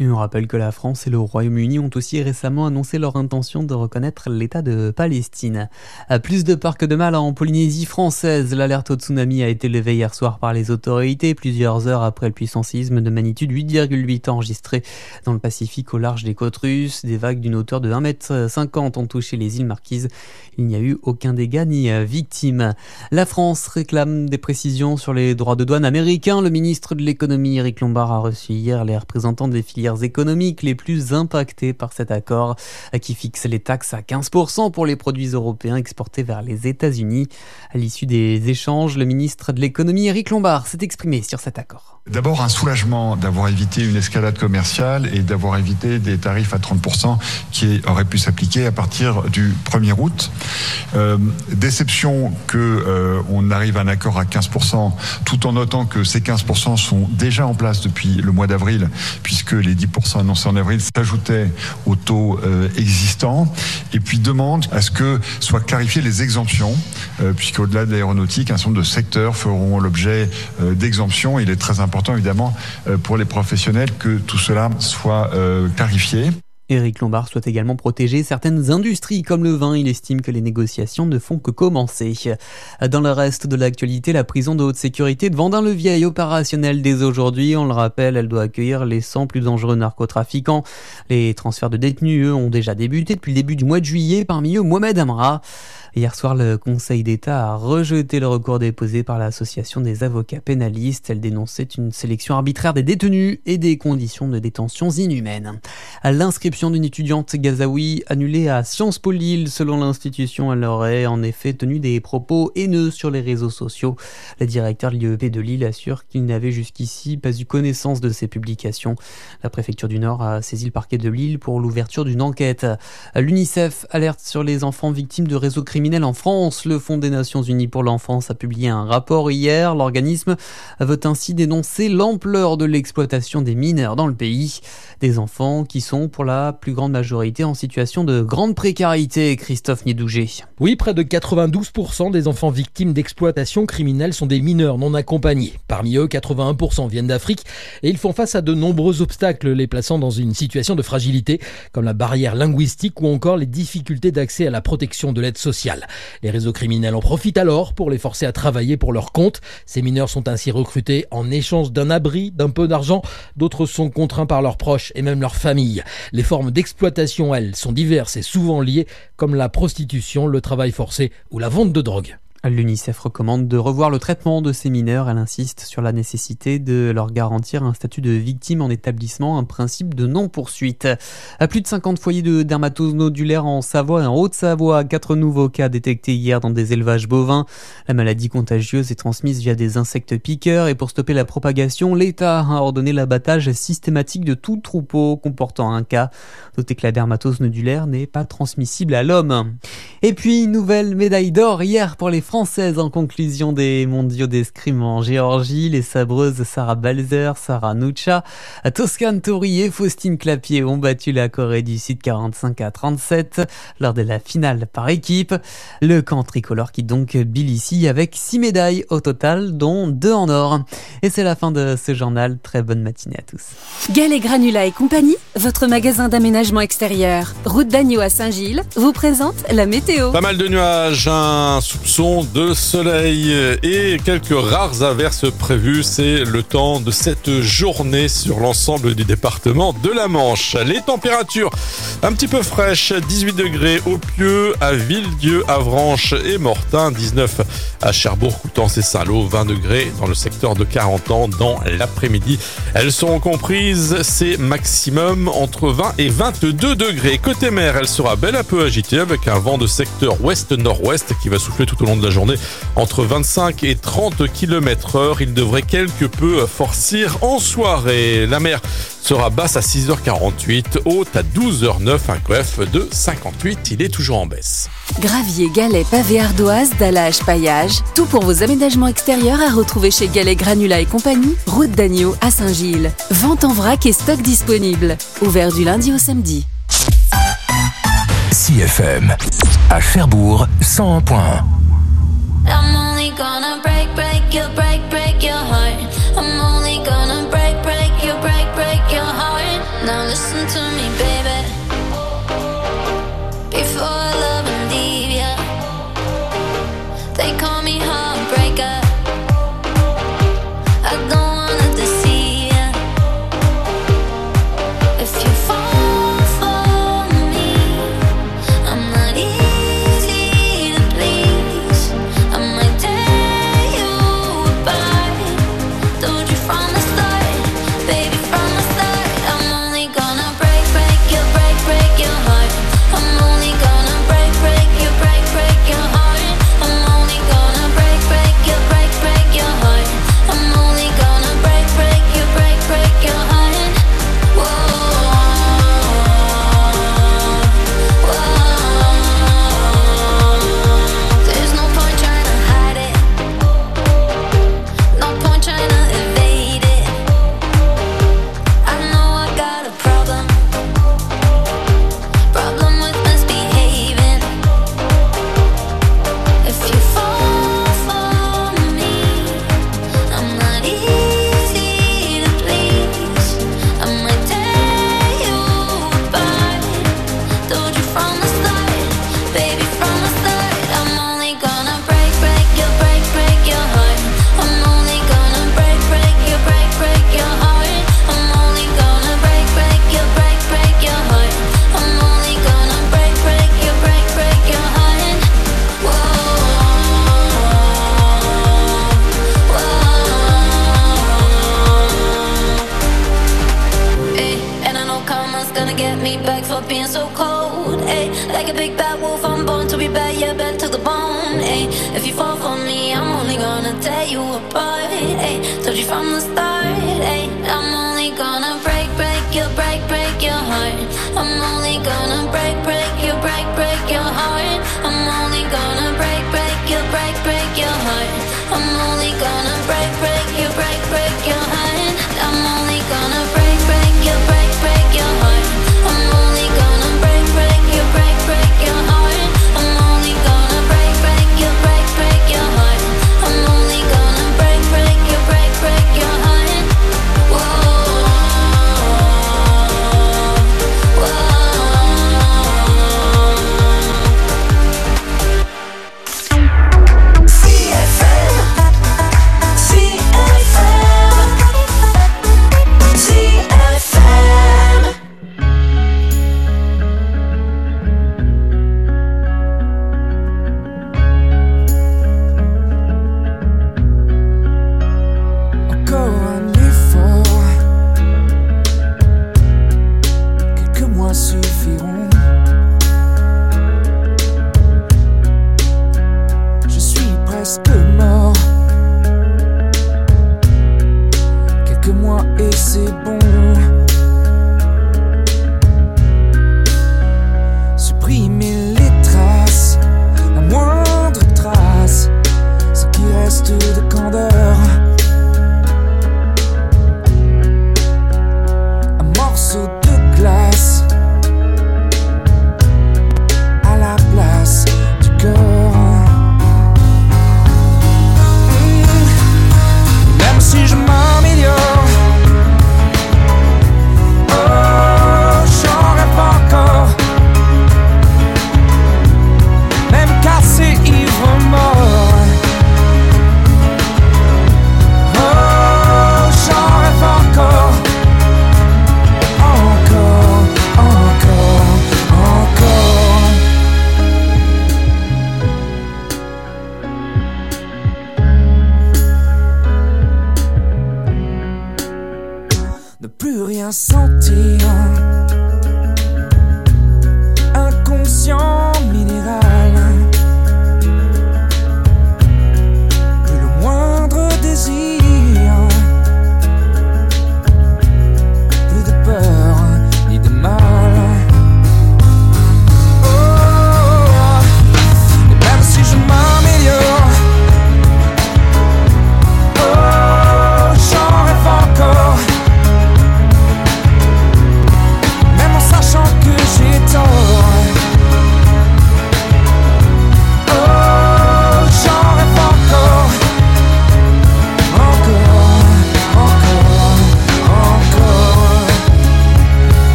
Et on rappelle que la France et le Royaume-Uni ont aussi récemment annoncé leur intention de reconnaître l'État de Palestine. À plus de peur que de mal en Polynésie française, l'alerte au tsunami a été levée hier soir par les autorités, plusieurs heures après le puissant séisme de magnitude huit virgule huit enregistré dans le Pacifique au large des côtes russes. Des vagues d'une hauteur de un mètre cinquante ont touché les îles Marquises. Il n'y a eu aucun dégât ni victime. La France réclame des précisions sur les droits de douane américains. Le ministre de l'économie, Éric Lombard, a reçu hier les représentants des filières économiques les plus impactés par cet accord qui fixe les taxes à quinze pour cent pour les produits européens exportés vers les États-Unis. À l'issue des échanges, le ministre de l'économie, Éric Lombard, s'est exprimé sur cet accord. D'abord, un soulagement d'avoir évité une escalade commerciale et d'avoir évité des tarifs à trente pour cent qui auraient pu s'appliquer à partir du premier août. Euh, déception que euh, on arrive à un accord à quinze pour cent, tout en notant que ces quinze pour cent sont déjà en place depuis le mois d'avril, puisque les dix pour cent annoncés en avril s'ajoutaient au taux euh, existant. Et puis demande à ce que soient clarifiées les exemptions, euh, puisqu'au-delà de l'aéronautique, un certain nombre de secteurs feront l'objet euh, d'exemptions. Il est très important important évidemment pour les professionnels que tout cela soit euh, clarifié. Éric Lombard souhaite également protéger certaines industries comme le vin. Il estime que les négociations ne font que commencer. Dans le reste de l'actualité, la prison de haute sécurité de Vendin-le-Vieil, opérationnelle dès aujourd'hui. On le rappelle, elle doit accueillir les cent plus dangereux narcotrafiquants. Les transferts de détenus, eux, ont déjà débuté depuis le début du mois de juillet. Parmi eux, Mohamed Amra. Hier soir, le Conseil d'État a rejeté le recours déposé par l'Association des avocats pénalistes. Elle dénonçait une sélection arbitraire des détenus et des conditions de détention inhumaines. À l'inscription d'une étudiante gazaoui annulée à Sciences Po Lille, selon l'institution, elle aurait en effet tenu des propos haineux sur les réseaux sociaux. Le directeur de l'I E P de Lille assure qu'il n'avait jusqu'ici pas eu connaissance de ces publications. La préfecture du Nord a saisi le parquet de Lille pour l'ouverture d'une enquête. L'UNICEF alerte sur les enfants victimes de réseaux criminels en France. Le Fonds des Nations Unies pour l'enfance a publié un rapport hier. L'organisme veut ainsi dénoncer l'ampleur de l'exploitation des mineurs dans le pays. Des enfants qui sont pour la plus grande majorité en situation de grande précarité. Christophe Niedouget. Oui, près de quatre-vingt-douze pour cent des enfants victimes d'exploitation criminelle sont des mineurs non accompagnés. Parmi eux, quatre-vingt-un pour cent viennent d'Afrique et ils font face à de nombreux obstacles les plaçant dans une situation de fragilité, comme la barrière linguistique ou encore les difficultés d'accès à la protection de l'aide sociale. Les réseaux criminels en profitent alors pour les forcer à travailler pour leur compte. Ces mineurs sont ainsi recrutés en échange d'un abri, d'un peu d'argent. D'autres sont contraints par leurs proches et même leur famille. Les formes d'exploitation, elles, sont diverses et souvent liées, comme la prostitution, le travail forcé ou la vente de drogue. L'UNICEF recommande de revoir le traitement de ces mineurs. Elle insiste sur la nécessité de leur garantir un statut de victime en établissement, un principe de non-poursuite. À plus de cinquante foyers de dermatose nodulaire en Savoie et en Haute-Savoie, quatre nouveaux cas détectés hier dans des élevages bovins. La maladie contagieuse est transmise via des insectes piqueurs et pour stopper la propagation, l'État a ordonné l'abattage systématique de tout troupeau comportant un cas. Notez que la dermatose nodulaire n'est pas transmissible à l'homme. Et puis, nouvelle médaille d'or hier pour les Françaises en conclusion des mondiaux d'escrime en Géorgie. Les sabreuses Sarah Balzer, Sarah Nucha, Toscane Touri et Faustine Clapier ont battu la Corée du Sud quarante-cinq à trente-sept lors de la finale par équipe. Le camp tricolore qui donc bille ici avec six médailles au total, dont deux en or. Et c'est la fin de ce journal. Très bonne matinée à tous. Gallet Granula et compagnie, votre magasin d'aménagement extérieur, route d'Agneau à Saint-Gilles, vous présente la météo. Pas mal de nuages, un soupçon de soleil et quelques rares averses prévues. C'est le temps de cette journée sur l'ensemble du département de la Manche. Les températures un petit peu fraîches, dix-huit degrés au Pieux, à Villedieu, Avranches et Mortain, dix-neuf à Cherbourg, Coutances et Saint-Lô, vingt degrés dans le secteur de Carentan dans l'après-midi. Elles seront comprises, c'est maximum entre vingt et vingt-deux degrés. Côté mer, elle sera belle à peu agitée avec un vent de secteur ouest-nord-ouest qui va souffler tout au long de la journée entre vingt-cinq et trente kilomètres heure. Il devrait quelque peu forcir en soirée. La mer sera basse à six heures quarante-huit, haute à douze heures neuf, un Q F de cinquante-huit. Il est toujours en baisse. Gravier, galets, pavés, ardoises, dallage, paillage, tout pour vos aménagements extérieurs à retrouver chez Gallet Granula et compagnie, route d'Agneau à Saint-Gilles. Vente en vrac et stock disponible. Ouvert du lundi au samedi. C F M à Cherbourg cent un point un. I'm only gonna break, break your, break, break your heart. I'm only gonna break, break your, break, break your heart. No. to me, baby. Before I love and leave ya, they call me heartbreaker. I don't wanna deceive ya. If you fall for me, I'm not easy to please. I might tear you apart. Told you from the start, baby, from the start. I'm only gonna break, break your, break, break your heart. I'm only gonna break, break your, break, break your heart. I'm only gonna break, break your, break, break your heart. I'm only gonna break, break your, break, break your heart. Whoa, whoa. There's no point trying to hide it. No point trying to evade it. I know I got a problem. Problem with misbehaving. If you fall for me, I'm not easy to please. I might tear you apart. Told you from the start, baby, from the start. I'm only gonna break, break your, break, break your heart. I'm only gonna break, break your, break, break your heart. I'm only gonna break, break your, break, break your heart. I'm only gonna break, break your, break, break your heart. Whoa, whoa. Ay, and I know karma's gonna get me back for being so cold. Ay, like a big bad wolf, I'm born to be bad, yeah, bad to the bone. Ay, if you fall for me, I'm only gonna tear you apart. Ay, told you from the start. Ay, I'm only gonna break, break your, break, break your heart. I'm only gonna break, break your, break, break your heart. I'm only gonna break, break your, break, break your heart. I'm only gonna break, break your, break, break your heart. I'm only gonna break, break your, break, break your heart. I'm only gonna break, break your, break, break your heart. I'm only gonna break, break your, break, break your heart. I'm only gonna break, break your, break, break your heart. Whoa, whoa. C F M, C F M, C F M. Encore un effort, quelques mois suffiront. Je suis presque mort. Quelques mois et c'est bon. Supprimer les traces, la moindre trace, ce qui reste de candeur. Un morceau de glace à la place du cœur. Mmh. Même si je m'améliore,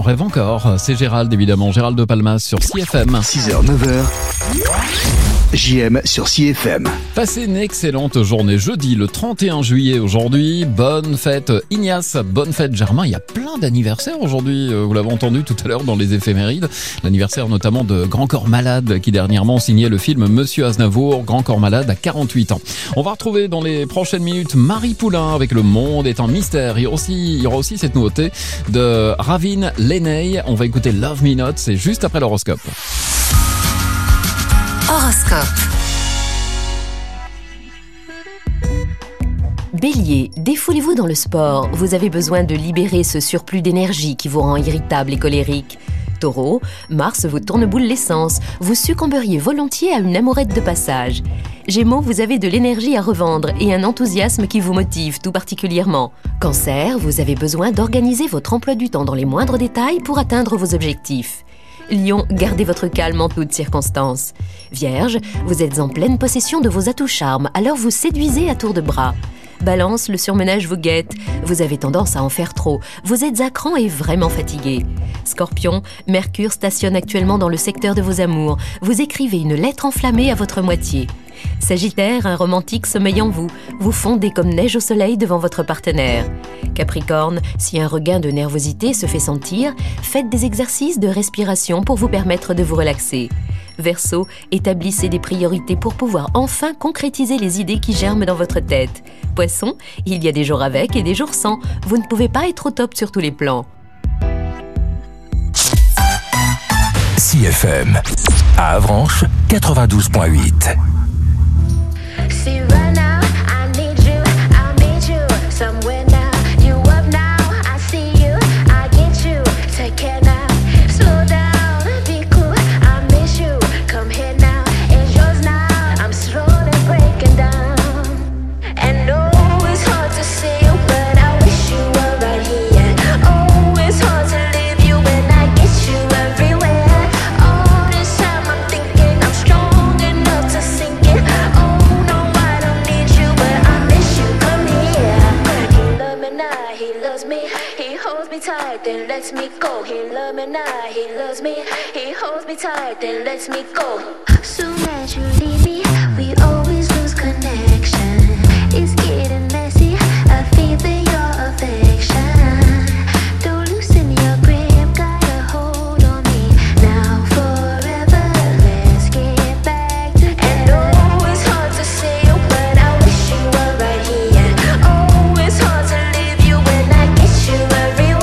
rêve encore. C'est Gérald, évidemment. Gérald de Palmas sur C F M. six heures, neuf heures. J M sur C F M. Passez une excellente journée. Jeudi, le trente et un juillet aujourd'hui. Bonne fête Ignace, bonne fête Germain. Il y a plein d'anniversaires aujourd'hui. Vous l'avez entendu tout à l'heure dans les éphémérides. L'anniversaire notamment de Grand Corps Malade qui dernièrement signait le film Monsieur Aznavour. Grand Corps Malade à quarante-huit ans. On va retrouver dans les prochaines minutes Marie Poulain avec Le Monde est un mystère. Il y aura aussi, il y aura aussi cette nouveauté de Ravin Leney. On va écouter Love Me Not. C'est juste après l'horoscope. Horoscope. Bélier, défoulez-vous dans le sport. Vous avez besoin de libérer ce surplus d'énergie qui vous rend irritable et colérique. Taureau, Mars vous tourneboule l'essence. Vous succomberiez volontiers à une amourette de passage. Gémeaux, vous avez de l'énergie à revendre et un enthousiasme qui vous motive tout particulièrement. Cancer, vous avez besoin d'organiser votre emploi du temps dans les moindres détails pour atteindre vos objectifs. Lion, gardez votre calme en toutes circonstances. Vierge, vous êtes en pleine possession de vos atouts charmes, alors vous séduisez à tour de bras. Balance, le surmenage vous guette. Vous avez tendance à en faire trop. Vous êtes à cran et vraiment fatigué. Scorpion, Mercure stationne actuellement dans le secteur de vos amours. Vous écrivez une lettre enflammée à votre moitié. Sagittaire, un romantique sommeille en vous. Vous fondez comme neige au soleil devant votre partenaire. Capricorne, si un regain de nervosité se fait sentir, faites des exercices de respiration pour vous permettre de vous relaxer. Verseau, établissez des priorités pour pouvoir enfin concrétiser les idées qui germent dans votre tête. Poisson, il y a des jours avec et des jours sans. Vous ne pouvez pas être au top sur tous les plans. C F M, à Avranches, quatre-vingt-douze virgule huit. See right now, I need you, I need you somewhere now. You up now, I see you, I get you. Take care now, slow down, be cool. I miss you, come here now, it's yours now. I'm slowly breaking down, and no, it's hard to see you, but I wish you were right here. Oh, it's hard to leave you when I get you everywhere. All this time I'm thinking I'm strong enough to sink it. Oh, tight, then lets me go. He loves me now, he loves me. He holds me tight, then lets me go. Soon as you leave me, we always lose connection. It's getting messy, I feel your affection. Don't loosen your grip, got a hold on me. Now forever, let's get back together. And oh, it's hard to see you, but I wish you were right here. Oh, it's hard to leave you when I get you everywhere.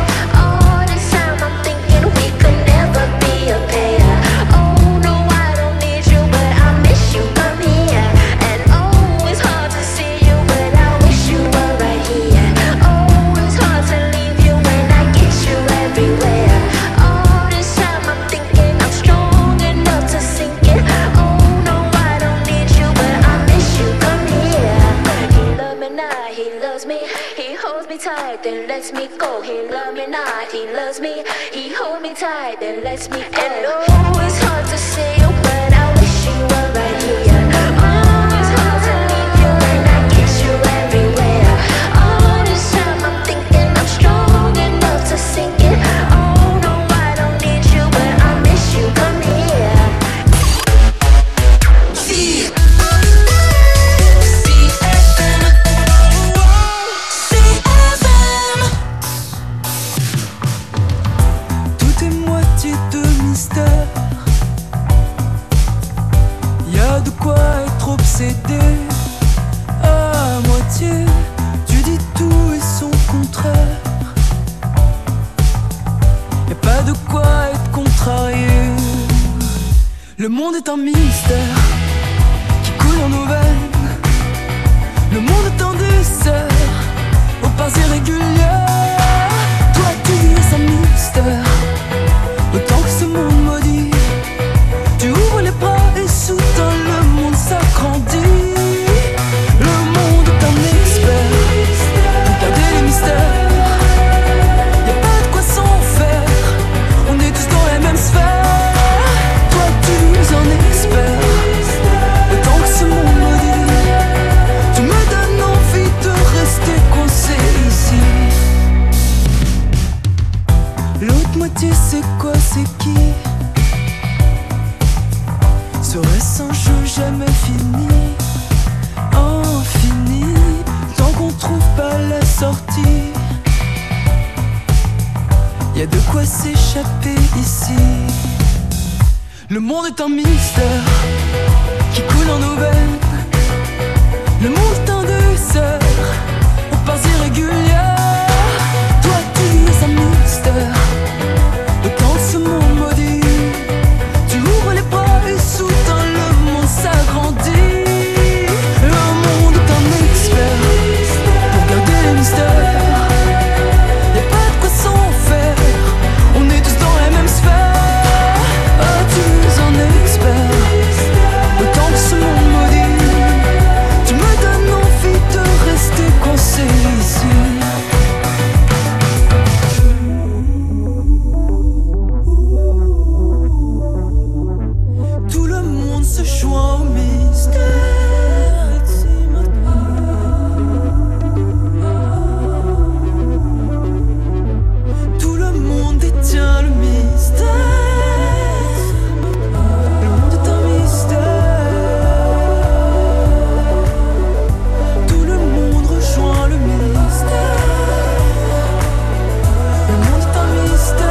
Then lets me go. He loves me not, he loves me. He holds me tight, then lets me go. And oh, it's hard to see you, but I wish you were right here. Oh, it's hard to leave you when I get you everywhere. All this time I'm thinking I'm strong enough to sink it. Oh no, I don't need you, but I miss you. Come here. See. Y'a de quoi être obsédé à moitié. Tu dis tout et son contraire. Y'a pas de quoi être contrarié. Le monde est un mystère qui coule dans nos veines. Le monde est un dessert aux pas irréguliers. Toi tu es un mystère. Autant que ce monde maudit, tu ouvres les bras et soudain le monde s'agrandit. Le monde est un expert, regardez les mystères. Y'a pas de quoi s'en faire, on est tous dans la même sphère. Toi tu es un expert, autant que ce monde maudit, tu me donnes envie de rester coincé ici. sans jeu jamais fini, infini, tant qu'on trouve pas la sortie. Y'a de quoi s'échapper ici. Le monde est un mystère qui coule en nos veines. Le monde est un douceur aux pas irrégulières. Toi tu es un mystère, autant ce monde maudit. Tu ouvres les bras et soudain le monde s'agrandit. Le monde est un expert pour garder les mystères. Y'a pas de quoi s'en faire, on est tous dans la même sphère. Ah, tu es un expert, autant que ce monde maudit. Tu me donnes envie de rester coincé ici. Tout le monde se joint au mystère. Tout le monde détient le mystère. Le monde est un mystère. Tout le monde rejoint le mystère. Le monde est un mystère.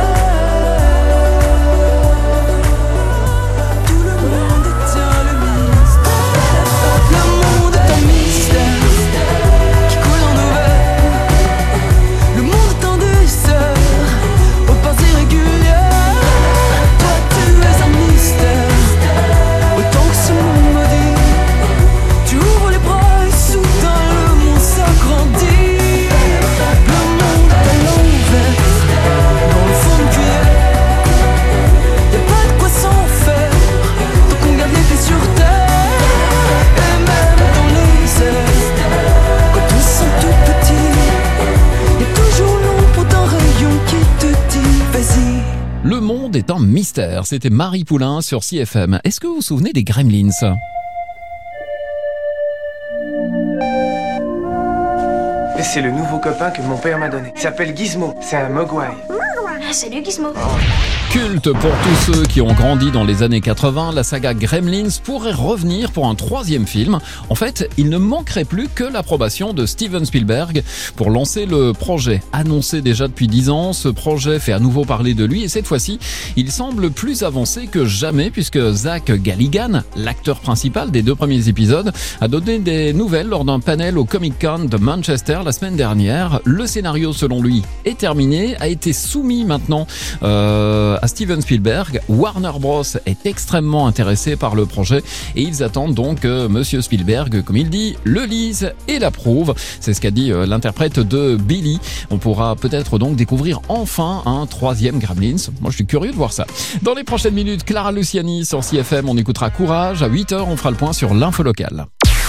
Tout le monde détient le mystère. Le monde est un mystère qui coule en nos veines. Le monde est un douceur aux pas irrégulières. Toi tu es un mystère, autant que ce monde maudit. Tu ouvres les bras et soudain le monde s'agrandit. Le monde est à l'envers, dans le fond de cuillère. Y'a pas de quoi s'en faire, donc on garde les pieds sur terre. Et même dans les airs, quand on se sent tout petit, y'a toujours l'ombre d'un rayon qui te dit vas-y. Le monde est un mystère. C'était Marie Poulain sur C F M. Est-ce que vous vous souvenez des Gremlins? Et c'est le nouveau copain que mon père m'a donné. Il s'appelle Gizmo, c'est un mogwai. Salut Gizmo. Culte pour tous ceux qui ont grandi dans les années quatre-vingts, la saga Gremlins pourrait revenir pour un troisième film. En fait, il ne manquerait plus que l'approbation de Steven Spielberg pour lancer le projet. Annoncé déjà depuis dix ans, ce projet fait à nouveau parler de lui et cette fois-ci, il semble plus avancé que jamais puisque Zach Galligan, l'acteur principal des deux premiers épisodes, a donné des nouvelles lors d'un panel au Comic-Con de Manchester la semaine dernière. Le scénario, selon lui, est terminé, a été soumis maintenant euh, à Steven Spielberg. Warner Bros est extrêmement intéressé par le projet et ils attendent donc que Monsieur Spielberg, comme il dit, le lise et l'approuve. C'est ce qu'a dit euh, l'interprète de Billy. On pourra peut-être donc découvrir enfin un troisième Gremlins. Moi, je suis curieux de voir ça. Dans les prochaines minutes, Clara Luciani sur C F M. On écoutera Courage. À huit heures, on fera le point sur l'info locale.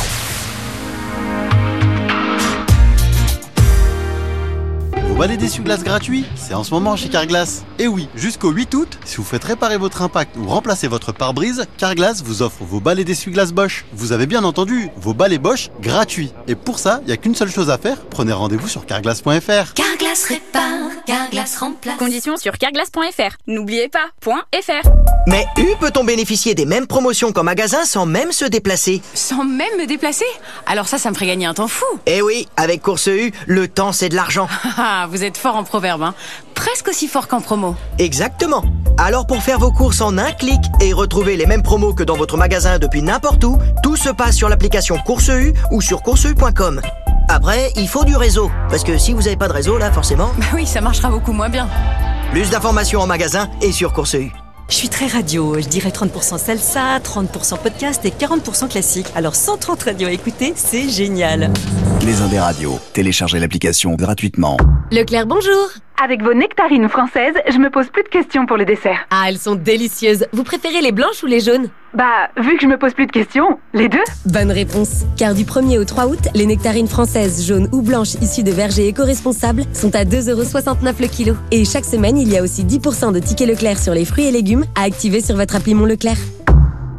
Vos balais d'essuie-glace gratuits, c'est en ce moment chez Carglass. Et oui, jusqu'au huit août, si vous faites réparer votre impact ou remplacer votre pare-brise, Carglass vous offre vos balais d'essuie-glace Bosch. Vous avez bien entendu, vos balais Bosch gratuits. Et pour ça, il n'y a qu'une seule chose à faire, prenez rendez-vous sur carglass point f r. Carglass répare, Carglass remplace. Conditions sur carglass point f r. N'oubliez pas, .fr. Mais U peut-on bénéficier des mêmes promotions qu'en magasin sans même se déplacer? Sans même me déplacer? Alors ça, ça me ferait gagner un temps fou. Eh oui, avec Course U, le temps c'est de l'argent. Ah, vous êtes fort en proverbe, hein. Presque aussi fort qu'en promo. Exactement. Alors pour faire vos courses en un clic et retrouver les mêmes promos que dans votre magasin depuis n'importe où, tout se passe sur l'application Course U ou sur course u point com. Après, il faut du réseau, parce que si vous n'avez pas de réseau là, forcément... Bah oui, ça marchera beaucoup moins bien. Plus d'informations en magasin et sur Course U. Je suis très radio, je dirais trente pour cent salsa, trente pour cent podcast et quarante pour cent classique. Alors cent trente radios à écouter, c'est génial. Les Indés Radio, téléchargez l'application gratuitement. Leclerc, bonjour. Avec vos nectarines françaises, je me pose plus de questions pour les desserts. Ah, elles sont délicieuses. Vous préférez les blanches ou les jaunes? Bah, vu que je me pose plus de questions, les deux. Bonne réponse. Car du premier au trois août, les nectarines françaises, jaunes ou blanches issues de vergers éco-responsables sont à deux euros soixante-neuf le kilo. Et chaque semaine, il y a aussi dix pour cent de tickets Leclerc sur les fruits et légumes à activer sur votre appli Mon Leclerc.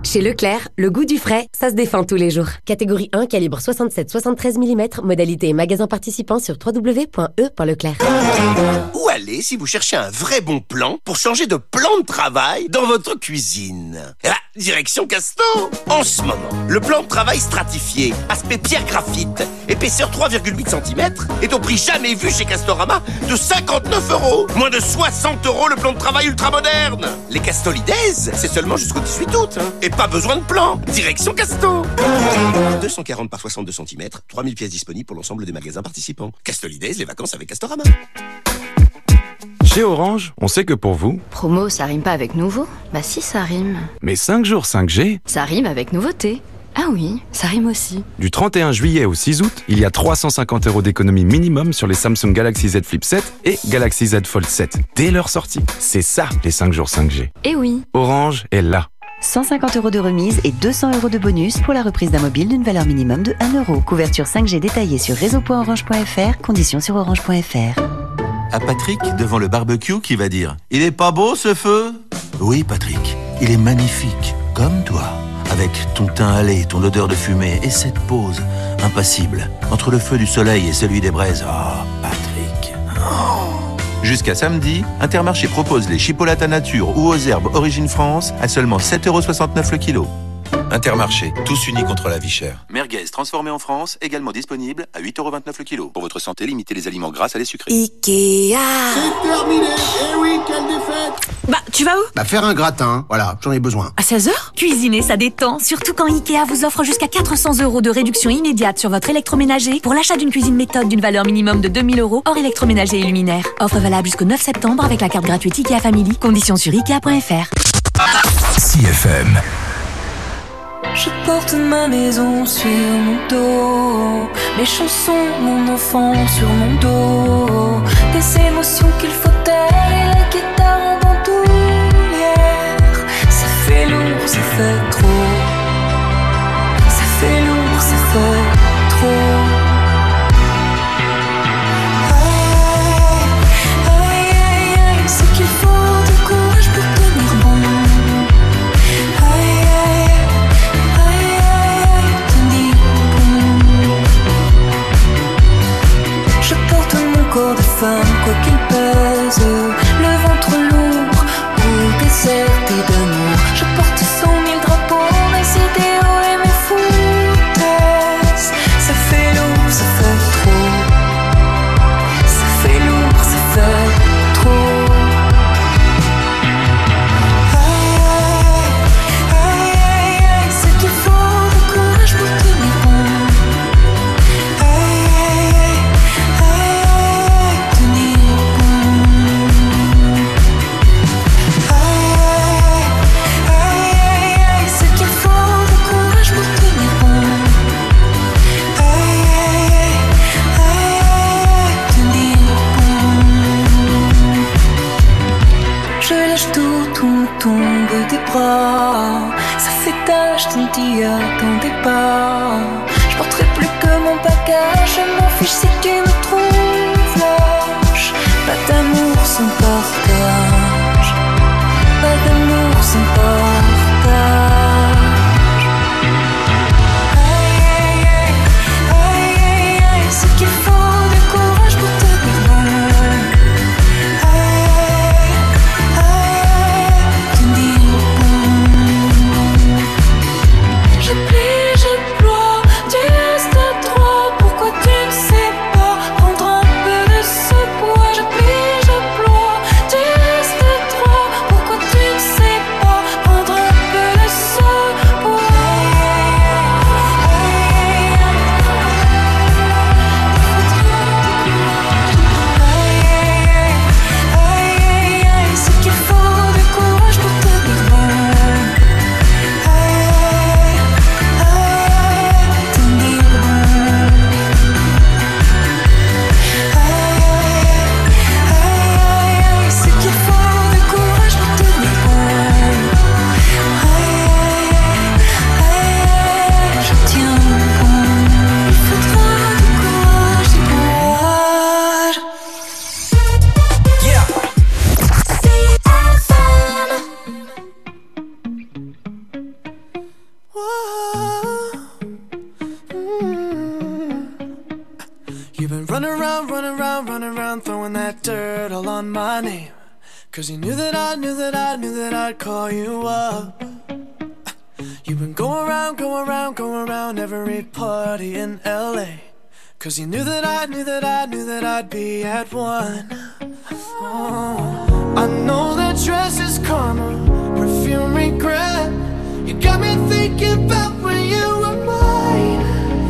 Chez Leclerc, le goût du frais, ça se défend tous les jours. Catégorie un, calibre soixante-sept soixante-treize millimètres, modalité et magasin participant sur w w w point e point leclerc. Où aller si vous cherchez un vrai bon plan pour changer de plan de travail dans votre cuisine? Eh ben, direction Casto. En ce moment, le plan de travail stratifié, aspect pierre graphite, épaisseur trois virgule huit centimètres, est au prix jamais vu chez Castorama de cinquante-neuf euros. Moins de soixante euros le plan de travail ultra moderne. Les Castolides, c'est seulement jusqu'au dix-huit août. Hein. Et pas besoin de plan. Direction Casto. deux cent quarante par soixante-deux centimètres, trois mille pièces disponibles pour l'ensemble des magasins participants. Castolides, les vacances avec Castorama. Chez Orange, on sait que pour vous... Promo, ça rime pas avec nouveau? Bah si, ça rime. Mais cinq jours cinq G... Ça rime avec nouveauté. Ah oui, ça rime aussi. Du trente et un juillet au six août, il y a trois cent cinquante euros d'économie minimum sur les Samsung Galaxy Z Flip sept et Galaxy Z Fold sept, dès leur sortie. C'est ça, les cinq jours cinq G. Eh oui. Orange est là. cent cinquante euros de remise et deux cents euros de bonus pour la reprise d'un mobile d'une valeur minimum de un euro. Couverture cinq G détaillée sur réseau point orange point f r, conditions sur orange point f r. À Patrick, devant le barbecue, qui va dire « Il est pas beau ce feu ?» Oui, Patrick, il est magnifique, comme toi. Avec ton teint hâlé, ton odeur de fumée et cette pose impassible entre le feu du soleil et celui des braises. Oh, Patrick. Oh. Jusqu'à samedi, Intermarché propose les chipolatas nature ou aux herbes Origine France à seulement sept euros soixante-neuf le kilo. Intermarché, tous unis contre la vie chère. Merguez transformé en France, également disponible à huit euros vingt-neuf le kilo. Pour votre santé, limitez les aliments gras à les sucrés. Ikea. C'est terminé. Eh oui, quelle défaite. Bah, tu vas où? Bah, faire un gratin. Voilà, j'en ai besoin. À seize heures? Cuisiner, ça détend. Surtout quand Ikea vous offre jusqu'à quatre cents euros de réduction immédiate sur votre électroménager pour l'achat d'une cuisine méthode d'une valeur minimum de deux mille euros hors électroménager et luminaire. Offre valable jusqu'au neuf septembre avec la carte gratuite Ikea Family. Conditions sur ikea point f r. C F M. Je porte ma maison sur mon dos, mes chansons, mon enfant sur mon dos, des émotions qu'il faut taire et la guitare en bandoulière. Ça fait lourd, ça fait trop. Ça fait lourd, ça fait trop. Aïe, aïe, aïe, aïe, c'est qu'il faut du courage pour tenir bon. Corps de femme, quoi qu'il pèse, le ventre lourd ou déserté d'amour. Je porte cent mille drapeaux, mes idéaux et mes foutaises. Ça fait lourd, ça fait trop. Ça fait lourd, ça fait trop. Aïe, aïe, aïe, aïe, c'est qu'il faut du courage pour tenir bon. Tombe des bras, ça fait tâche, tu ne t'y attendais pas. Je porterai plus que mon bagage, je m'en fiche si tu me trouves lâche. Pas d'amour sans partage, pas d'amour sans partage. Aïe, aïe, aïe, aïe, aïe, aïe, c'est qu'il faut du courage pour tenir bon. Je plie, je ploie, tu restes à trois. Pourquoi tu ne sais pas prendre un peu de ce poids? Je plie, je ploie, tu restes à trois. Pourquoi tu ne sais pas prendre Mm. You've been running around, running around, running around, throwing that dirt all on my name. Cause you knew that I knew that I knew that I'd call you up. You've been going around, going around, going around every party in L A. Cause you knew that I knew that I knew that I'd be at one. Oh, I know that dress is karma, perfume regret. You got me thinking about when you were mine.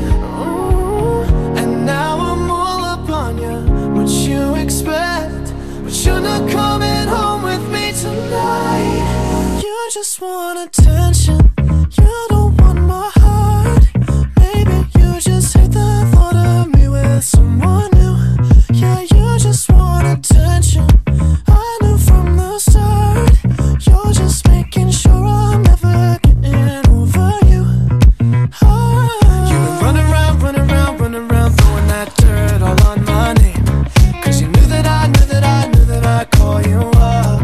Oh, and now I'm all up on you, what you expect. But you're not coming home with me tonight. You just want attention, you don't want my heart. Maybe you just hate the thought of me with someone new. Yeah, you just want attention, I knew from the start. You're just making sure I'm never getting over you. Oh. You've been running around, running around, running around, throwing that dirt all on my name. Cause you knew that I knew that I knew that I'd call you up.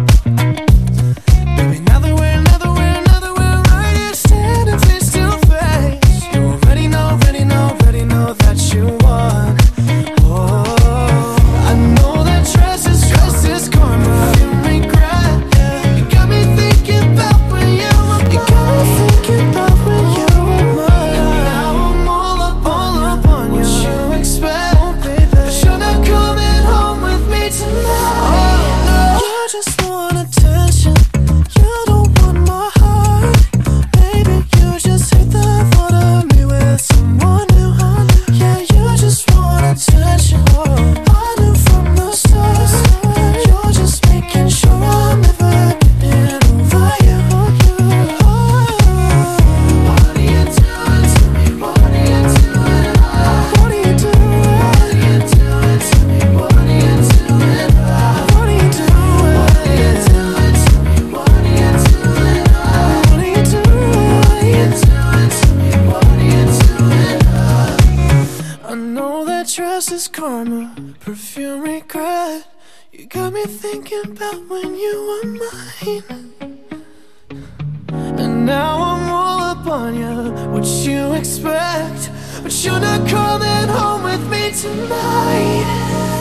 Baby, now that we're, now that we're, now that we're right here standing face to face, you already know, already know, already know that you won. Oh, I know that dress is, dress is karma, you regret. Yeah. You got me thinking about when you were mine. You got me thinking about when you were mine. And now I'm all up, all up on you. What you expect? Oh, baby, but you're not coming home with me tonight. Oh, no. You just want attention, you don't want my heart. Maybe you just hate the thought of me with someone new. Yeah, you just want attention, I knew from the start. You're just making sure I'm never getting over you. Oh, what are you doing to me? What are you doing? What are you doing? What are you doing to me? What are you doing? What are you doing? What are you doing to me? What are you doing? What are you doing? What are you doing to me? What are you doing? I know that dress is karma, perfume regret. You got me thinking about when you were mine. And now I'm all up on you, what you expect. But you're not coming home with me tonight.